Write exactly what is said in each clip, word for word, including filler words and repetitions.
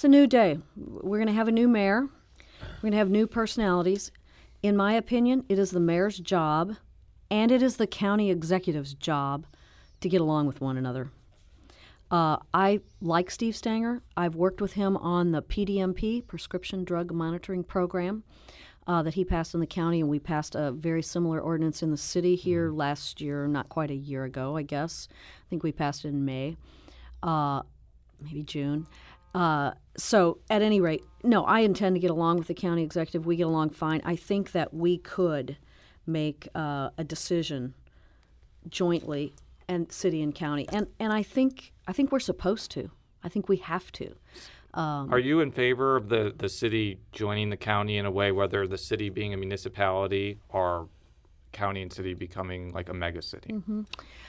It's a new day. We're going to have a new mayor. We're going to have new personalities. In my opinion, it is the mayor's job and it is the county executive's job to get along with one another. Uh, I like Steve Stanger. I've worked with him on the P D M P, Prescription Drug Monitoring Program, uh, that he passed in the county, and we passed a very similar ordinance in the city here mm-hmm. last year, not quite a year ago, I guess. I think we passed it in May, uh, maybe June. Uh, so at any rate, no, I intend to get along with the county executive. We get along fine. I think that we could make uh, a decision jointly, and city and county, and and I think I think we're supposed to. I think we have to. Um, Are you in favor of the, the city joining the county in a way, whether the city being a municipality or county and city becoming like a mega city? Mm-hmm.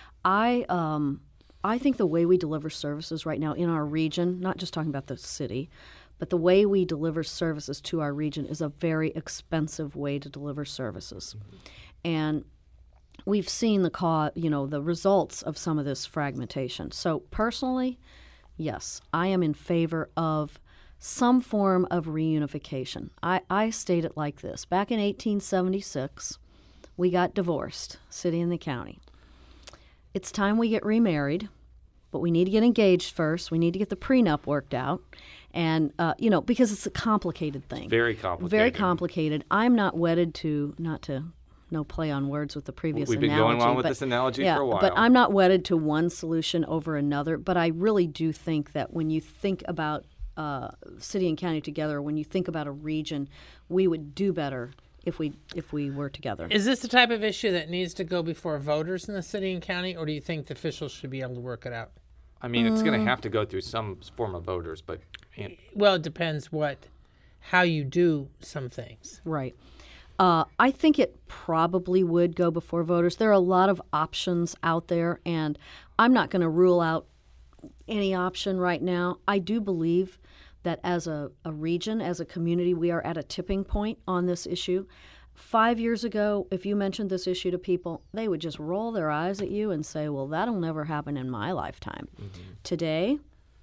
I um I think the way we deliver services right now in our region, not just talking about the city, but the way we deliver services to our region is a very expensive way to deliver services, mm-hmm. and we've seen the co- you know, the results of some of this fragmentation. So personally, yes, I am in favor of some form of reunification. I, I state it like this. Back in eighteen seventy-six, we got divorced, city and the county. It's time we get remarried, but we need to get engaged first. We need to get the prenup worked out. And, uh, you know, because it's a complicated thing. Very complicated. Very complicated. I'm not wedded to, not to... no play on words with the previous We've been analogy. going on with but, this analogy yeah, for a while. But I'm not wedded to one solution over another. But I really do think that when you think about uh, city and county together, when you think about a region, we would do better if we if we were together. Is this the type of issue that needs to go before voters in the city and county, or do you think the officials should be able to work it out? I mean, it's Mm. going to have to go through some form of voters, but... You know. Well, it depends what, how you do some things. Right. Uh, I think it probably would go before voters. There are a lot of options out there, and I'm not going to rule out any option right now. I do believe that as a, a region, as a community, we are at a tipping point on this issue. Five years ago, if you mentioned this issue to people, they would just roll their eyes at you and say, well, that'll never happen in my lifetime. Mm-hmm. Today,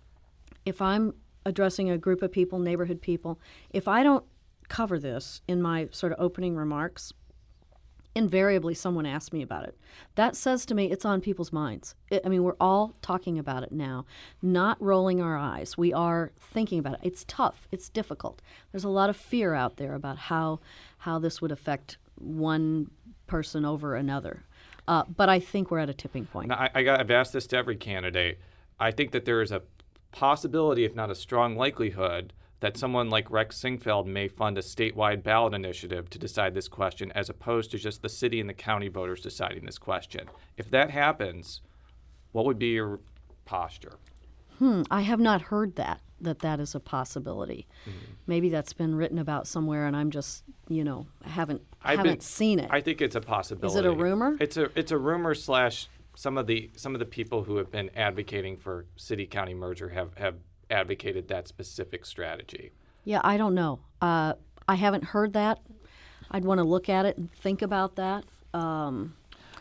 if I'm addressing a group of people, neighborhood people, if I don't cover this in my sort of opening remarks, invariably someone asks me about it. That says to me it's on people's minds. It, I mean, we're all talking about it now, not rolling our eyes. We are thinking about it. It's tough. It's difficult. There's a lot of fear out there about how how this would affect one person over another. Uh, but I think we're at a tipping point. Now, I, I got, I've asked this to every candidate. I think that there is a possibility, if not a strong likelihood, that someone like Rex Sinquefield may fund a statewide ballot initiative to decide this question as opposed to just the city and the county voters deciding this question. If that happens, what would be your posture? Hmm, I have not heard that, that that is a possibility. Mm-hmm. Maybe that's been written about somewhere and I'm just, you know, haven't I've haven't been, seen it. I think it's a possibility. Is it a rumor? It's a it's a rumor slash some of the some of the people who have been advocating for city-county merger have, have advocated that specific strategy. Yeah, I don't know. Uh, I haven't heard that. I'd want to look at it and think about that. Um,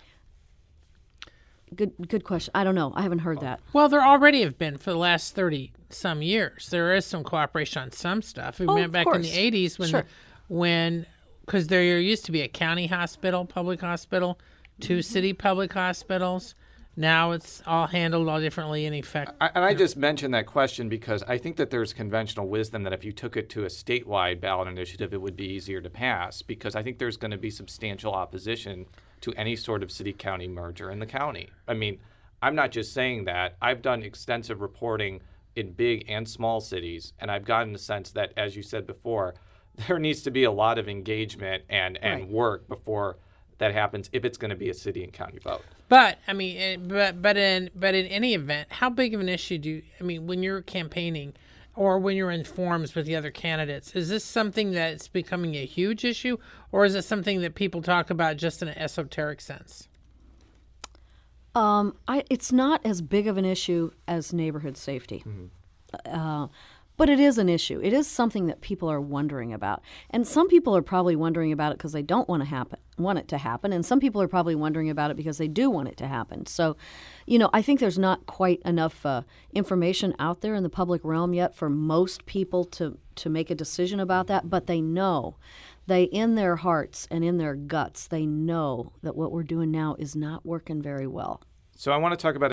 good good question. I don't know. I haven't heard that. Well, there already have been for the last thirty some years. There is some cooperation on some stuff. We oh, went back course. in the eighties when sure. the, when because there used to be a county hospital, public hospital, two mm-hmm. city public hospitals. Now it's all handled all differently in effect. I, and I just mentioned that question because I think that there's conventional wisdom that if you took it to a statewide ballot initiative, it would be easier to pass because I think there's going to be substantial opposition to any sort of city-county merger in the county. I mean, I'm not just saying that. I've done extensive reporting in big and small cities, and I've gotten the sense that, as you said before, there needs to be a lot of engagement and, and right. work before that happens if it's going to be a city and county vote. But I mean, it, but but in but in any event, how big of an issue do you, I mean when you're campaigning, or when you're in forums with the other candidates? Is this something that's becoming a huge issue, or is it something that people talk about just in an esoteric sense? Um, I, it's not as big of an issue as neighborhood safety, mm-hmm. uh, But it is an issue. It is something that people are wondering about. And some people are probably wondering about it because they don't want to happen, want it to happen. And some people are probably wondering about it because they do want it to happen. So, you know, I think there's not quite enough uh, information out there in the public realm yet for most people to, to make a decision about that. But they know, they in their hearts and in their guts, they know that what we're doing now is not working very well. So I want to talk about